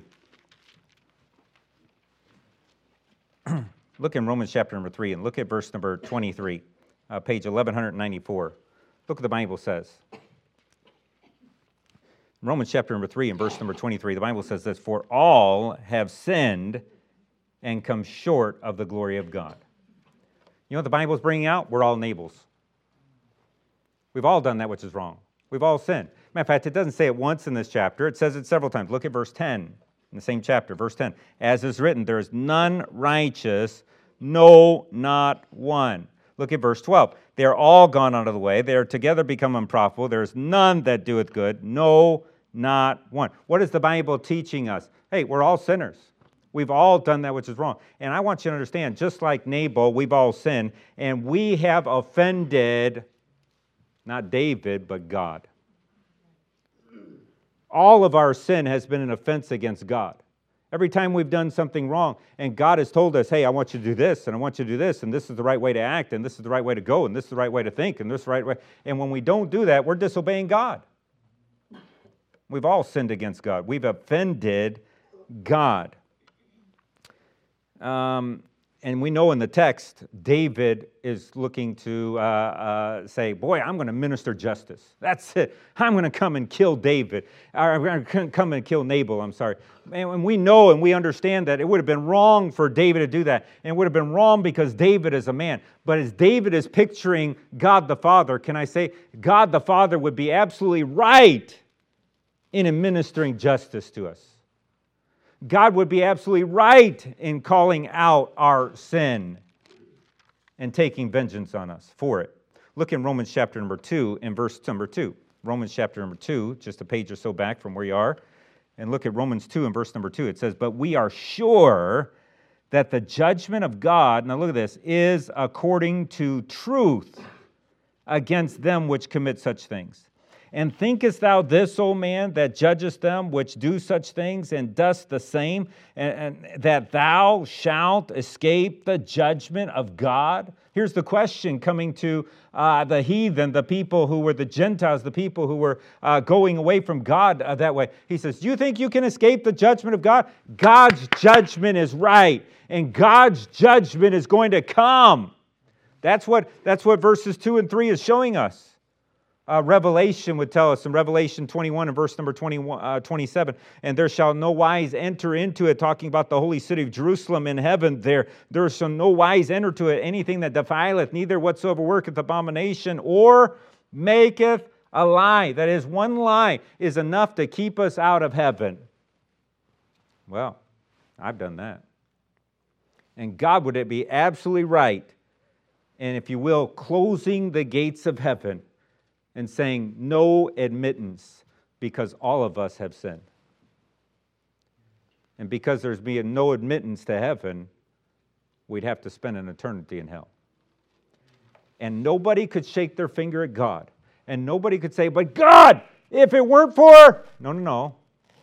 Look in Romans chapter number three and look at verse number twenty-three, uh, page eleven ninety-four. Look what the Bible says. Romans chapter number three and verse number twenty-three, the Bible says this, for all have sinned and come short of the glory of God. You know what the Bible is bringing out? We're all Nabals. We've all done that which is wrong. We've all sinned. Matter of fact, it doesn't say it once in this chapter. It says it several times. Look at verse ten in the same chapter, verse ten. As is written, there is none righteous, no, not one. Look at verse twelve. They are all gone out of the way. They are together become unprofitable. There is none that doeth good, no, not one. What is the Bible teaching us? Hey, we're all sinners. We've all done that which is wrong. And I want you to understand, just like Nabal, we've all sinned, and we have offended not David, but God. All of our sin has been an offense against God. Every time we've done something wrong, and God has told us, hey, I want you to do this, and I want you to do this, and this is the right way to act, and this is the right way to go, and this is the right way to think, and this is the right way. And when we don't do that, we're disobeying God. We've all sinned against God. We've offended God. Um, And we know in the text, David is looking to uh, uh, say, boy, I'm going to minister justice. That's it. I'm going to come and kill David. Or I'm going to come and kill Nabal, I'm sorry. And we know and we understand that it would have been wrong for David to do that. And it would have been wrong because David is a man. But as David is picturing God the Father, can I say, God the Father would be absolutely right in administering justice to us. God would be absolutely right in calling out our sin and taking vengeance on us for it. Look in Romans chapter number two and verse number two. Romans chapter number two, just a page or so back from where you are. And look at Romans two and verse number two. It says, but we are sure that the judgment of God, now look at this, is according to truth against them which commit such things. And thinkest thou this, O man, that judgest them which do such things, and dost the same, and, and that thou shalt escape the judgment of God? Here's the question coming to uh, the heathen, the people who were the Gentiles, the people who were uh, going away from God uh, that way. He says, do you think you can escape the judgment of God? God's judgment is right, and God's judgment is going to come. That's what, that's what verses two and three is showing us. Uh, Revelation would tell us in Revelation twenty-one and verse number twenty-one, uh, twenty-seven, and there shall no wise enter into it, talking about the holy city of Jerusalem in heaven there. There shall no wise enter to it anything that defileth, neither whatsoever worketh abomination or maketh a lie. That is, one lie is enough to keep us out of heaven. Well, I've done that. And God would be absolutely right, and if you will, closing the gates of heaven and saying no admittance because all of us have sinned. And because there's been no admittance to heaven, we'd have to spend an eternity in hell. And nobody could shake their finger at God. And nobody could say, but God, if it weren't for... No, no, no.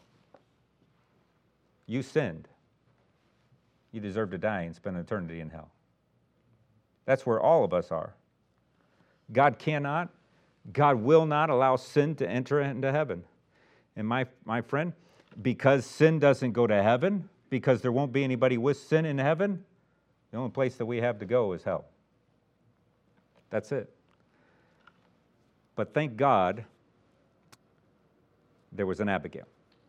You sinned. You deserve to die and spend eternity in hell. That's where all of us are. God cannot, God will not allow sin to enter into heaven. And my, my friend, because sin doesn't go to heaven, because there won't be anybody with sin in heaven, the only place that we have to go is hell. That's it. But thank God there was an Abigail.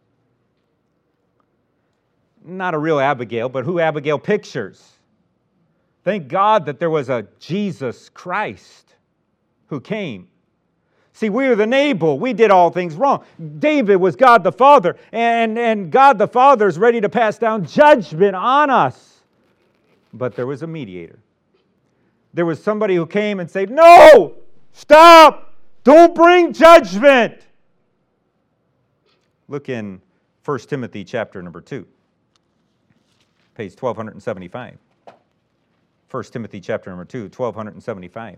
Not a real Abigail, but who Abigail pictures. Thank God that there was a Jesus Christ who came. See, we were the Nabal. We did all things wrong. David was God the Father, and, and God the Father is ready to pass down judgment on us. But there was a mediator. There was somebody who came and said, no, stop, don't bring judgment. Look in First Timothy chapter number two, page twelve seventy-five. First Timothy chapter number two, twelve seventy-five.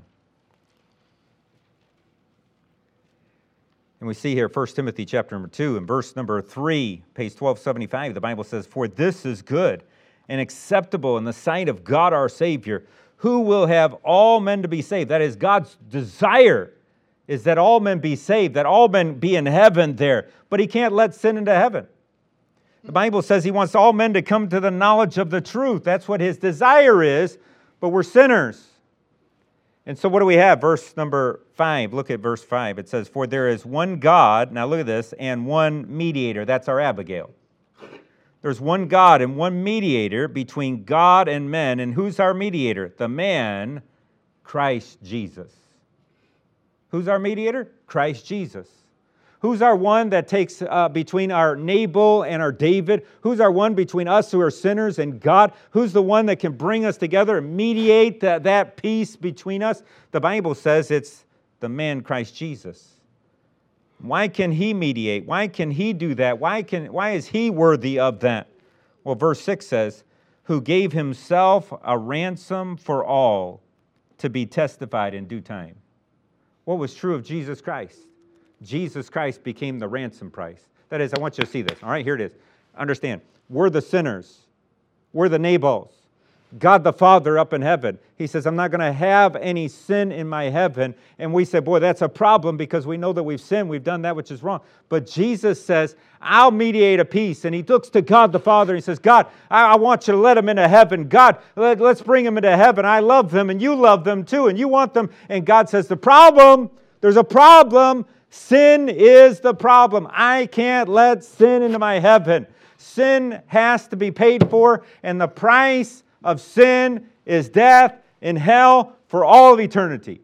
And we see here First Timothy chapter number two and verse number three, page twelve seventy-five, the Bible says, for this is good and acceptable in the sight of God our Savior, who will have all men to be saved. That is, God's desire is that all men be saved, that all men be in heaven there. But He can't let sin into heaven. The Bible says He wants all men to come to the knowledge of the truth. That's what His desire is, but we're sinners. And so what do we have? Verse number five. Look at verse five. It says, for there is one God, now look at this, and one mediator. That's our Abigail. There's one God and one mediator between God and men. And who's our mediator? The man, Christ Jesus. Who's our mediator? Christ Jesus. Who's our one that takes uh, between our Nabal and our David? Who's our one between us who are sinners and God? Who's the one that can bring us together and mediate that, that peace between us? The Bible says it's the man Christ Jesus. Why can He mediate? Why can He do that? Why can, why is He worthy of that? Well, verse six says, who gave Himself a ransom for all to be testified in due time. What was true of Jesus Christ? Jesus Christ became the ransom price. That is, I want you to see this. All right, here it is. Understand, we're the sinners. We're the Nabals. God the Father up in heaven. He says, I'm not going to have any sin in my heaven. And we say, boy, that's a problem because we know that we've sinned. We've done that which is wrong. But Jesus says, I'll mediate a peace. And he looks to God the Father and he says, God, I, I want you to let him into heaven. God, let, let's bring him into heaven. I love them and you love them too. And you want them. And God says, the problem, there's a problem. Sin is the problem. I can't let sin into my heaven. Sin has to be paid for. And the price of sin is death in hell for all of eternity.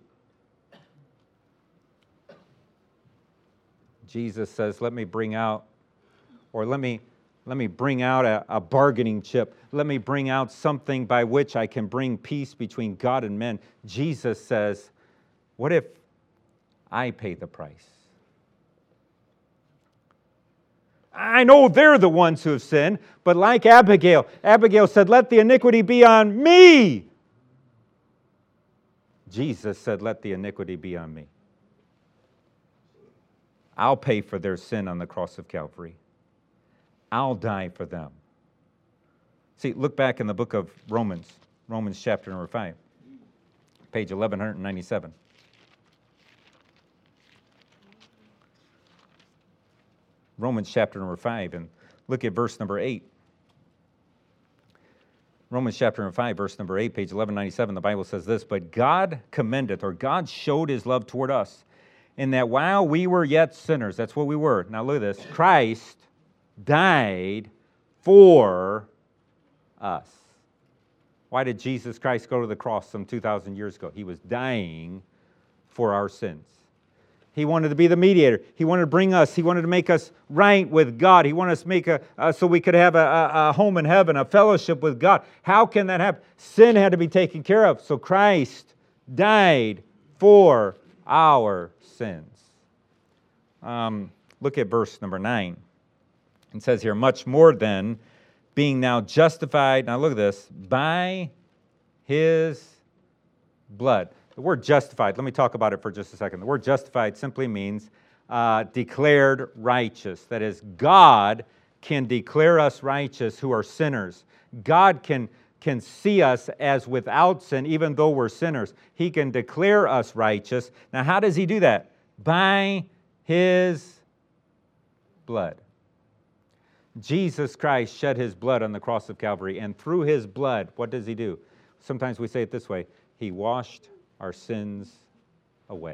Jesus says, let me bring out, or let me, let me bring out a, a bargaining chip. Let me bring out something by which I can bring peace between God and men. Jesus says, what if I pay the price? I know they're the ones who have sinned, but like Abigail, Abigail said, let the iniquity be on me. Jesus said, let the iniquity be on me. I'll pay for their sin on the cross of Calvary. I'll die for them. See, look back in the book of Romans, Romans chapter number five, page eleven ninety-seven. Romans chapter number five, and look at verse number eight. Romans chapter number five, verse number eight, page eleven ninety-seven, the Bible says this, but God commendeth, or God showed his love toward us, in that while we were yet sinners, that's what we were. Now look at this, Christ died for us. Why did Jesus Christ go to the cross some two thousand years ago? He was dying for our sins. He wanted to be the mediator. He wanted to bring us. He wanted to make us right with God. He wanted us to make a, uh, so we could have a, a, a home in heaven, a fellowship with God. How can that happen? Sin had to be taken care of. So Christ died for our sins. Um, look at verse number nine. It says here, much more than being now justified, now look at this, by his blood. The word justified, let me talk about it for just a second. The word justified simply means uh, declared righteous. That is, God can declare us righteous who are sinners. God can, can see us as without sin, even though we're sinners. He can declare us righteous. Now, how does he do that? By his blood. Jesus Christ shed his blood on the cross of Calvary, and through his blood, what does he do? Sometimes we say it this way, he washed our sins away.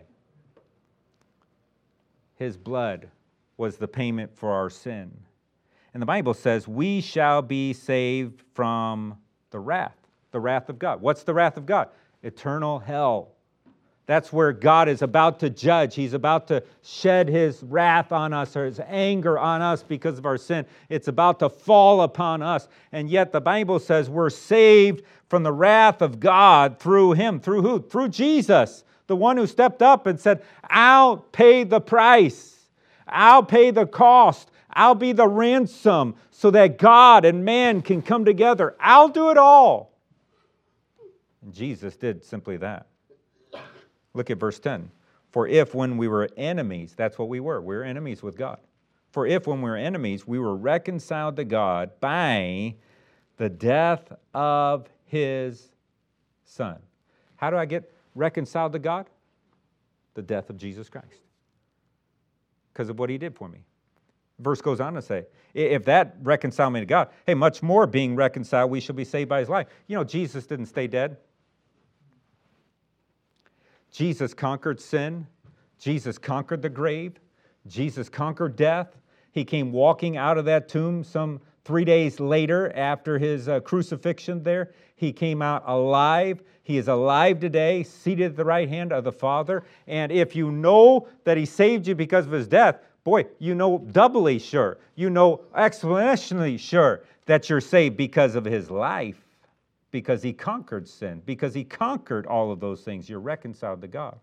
His blood was the payment for our sin. And the Bible says, we shall be saved from the wrath, the wrath of God. What's the wrath of God? Eternal hell. That's where God is about to judge. He's about to shed his wrath on us, or his anger on us because of our sin. It's about to fall upon us. And yet the Bible says we're saved from the wrath of God through him. Through who? Through Jesus, the one who stepped up and said, I'll pay the price. I'll pay the cost. I'll be the ransom so that God and man can come together. I'll do it all. And Jesus did simply that. Look at verse ten. For if when we were enemies, that's what we were. We were enemies with God. For if when we were enemies, we were reconciled to God by the death of his Son. How do I get reconciled to God? The death of Jesus Christ. Because of what he did for me. Verse goes on to say, if that reconciled me to God, hey, much more being reconciled, we shall be saved by his life. You know, Jesus didn't stay dead. Jesus conquered sin. Jesus conquered the grave. Jesus conquered death. He came walking out of that tomb some three days later after his uh, crucifixion there. He came out alive. He is alive today, seated at the right hand of the Father. And if you know that he saved you because of his death, boy, you know doubly sure. You know exponentially sure that you're saved because of his life. Because he conquered sin, because he conquered all of those things. You're reconciled to God.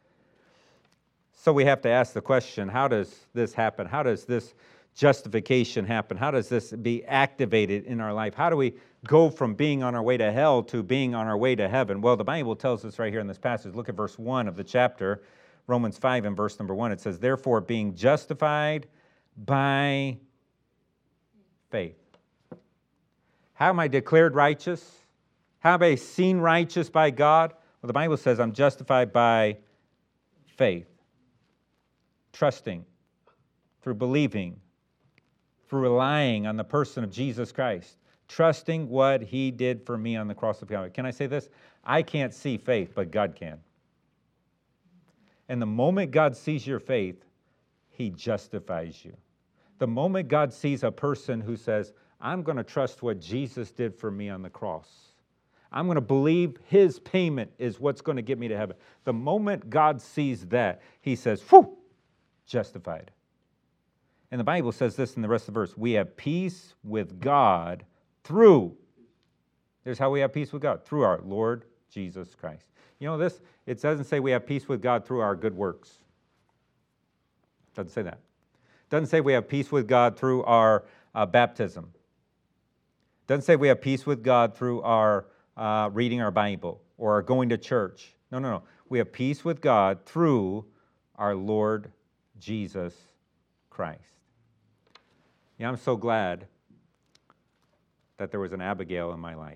So we have to ask the question, how does this happen? How does this justification happen? How does this be activated in our life? How do we go from being on our way to hell to being on our way to heaven? Well, the Bible tells us right here in this passage. Look at verse one of the chapter, Romans five and verse number one. It says, therefore, being justified by faith. How am I declared righteous? How am I seen righteous by God? Well, the Bible says I'm justified by faith, trusting, through believing, through relying on the person of Jesus Christ, trusting what He did for me on the cross of Calvary. Can I say this? I can't see faith, but God can. And the moment God sees your faith, He justifies you. The moment God sees a person who says, I'm going to trust what Jesus did for me on the cross. I'm going to believe His payment is what's going to get me to heaven. The moment God sees that, He says, whew, justified. And the Bible says this in the rest of the verse. We have peace with God through. Here's how we have peace with God. Through our Lord Jesus Christ. You know this? It doesn't say we have peace with God through our good works. It doesn't say that. It doesn't say we have peace with God through our uh, baptism. It doesn't say we have peace with God through our uh, reading our Bible or our going to church. No, no, no. We have peace with God through our Lord Jesus Christ. Yeah, I'm so glad that there was an Abigail in my life.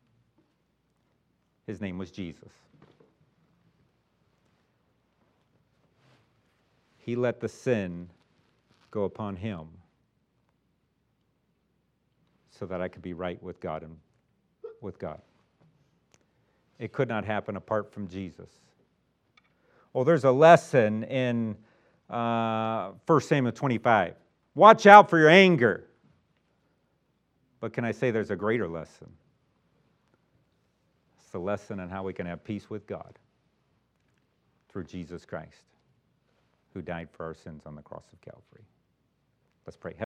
His name was Jesus. He let the sin go upon him so that I could be right with God and with God. It could not happen apart from Jesus. Well, there's a lesson in uh, First Samuel twenty-five. Watch out for your anger. But can I say there's a greater lesson? It's the lesson on how we can have peace with God through Jesus Christ, who died for our sins on the cross of Calvary. Let's pray.